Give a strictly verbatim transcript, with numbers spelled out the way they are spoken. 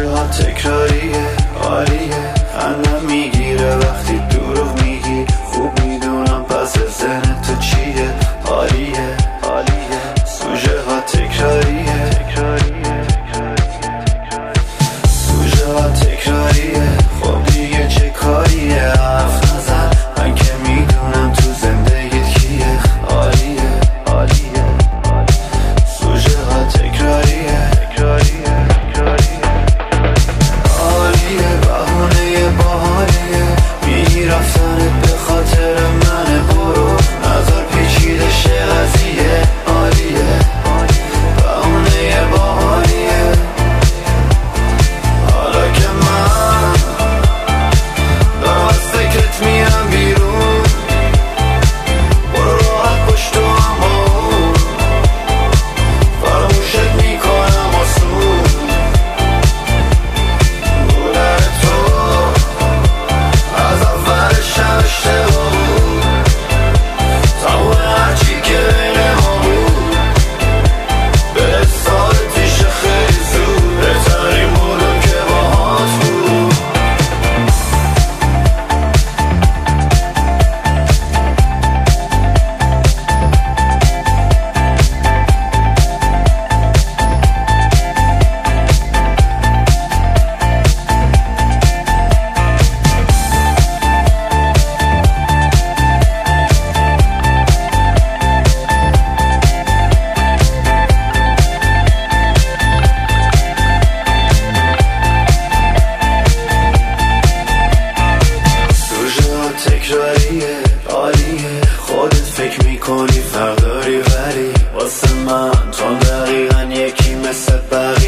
سوژه ها تکراریه، عالیه، خندم میگیره وقتی دروغ میگی. خوب میدونم پس ذهن تو چیه، عالیه عالیه، سوژه ها تکراریه، سوژه ها تکراریه. خب دیگه چه کاریه، حرف نزن، من که میدونم تو زندگیت کیه، عالیه عالیه، سوژه ها تکراریه، عالیه، بهونه باحالیه، میگی رفتنت به خاطر منه، برو نظر پیچیده شه قضیه، عالیه، بهونه باحالیه. حالا که من دارم از فکرت میرم بیرون، برو راحت باش تو اما فراموشت میکنم آسون. بودن تو از اولش هم اشتباه بود، تمام هرچی که بین ما بود به سال پیش خیلی زود، بهترین بودم که باهات بود. سوژه ها تکراریه، عالیه، خودت فکر میکنی فرق داری ولی واسه من تو دقیقا یکی مثل بقیه.